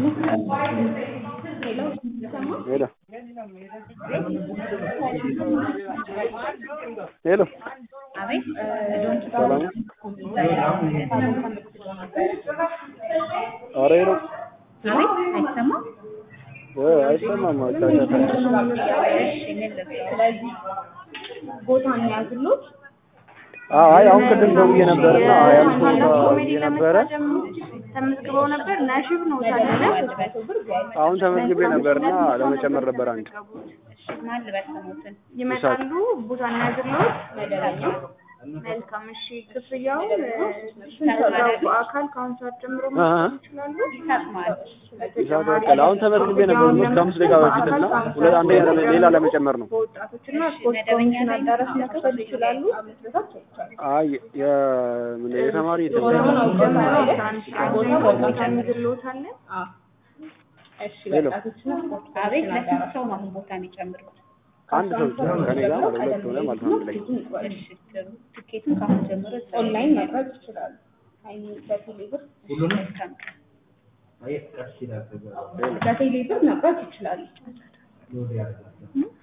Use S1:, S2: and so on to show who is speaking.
S1: Hello. Hello. Salam. Are hello. አይሰማም አይ አሁን ቅድም ደውዬ ነበርና ነበረ
S2: ተመዝግበው ነበር ናሽብ ነው ታዲያ
S1: አሁን ተመዝግቤ ነበርና ለመጨመር ነበር አንድ
S2: ማን ልበሰሙትን ይመጣሉ ቡዛና ያዝሉት መልካም እሺ ክፍያው ተዛው አካል ካውንተር ጀምሮ ይችላሉ
S1: ይሳካል አሁን ተመዝግቤ ነበር ከአምስት ደቂቃ በፊትና ሁለት አንደኛ ሌላ ለመጨመር ነው
S2: ወጣቶችና መደበኛ አዳራሽ መከፈል ይችላሉ
S1: አይ የተማሪ
S2: እሺ ወጣቶችና አቤት ለስንት ሰው ነው ቦታ የሚጨምሩት
S1: አንድ ሰው ከኔ ጋር ሁለት ሆነ ማለት ነው ላይ
S2: እሺ ትኬቱን ካሁን ጀምሮ ኦንላይን ማድረግ ይችላሉ አይ በቴሌብር ሁሉንም አይ ቀስ ይላል በቴሌብር ማድረግ ይችላሉ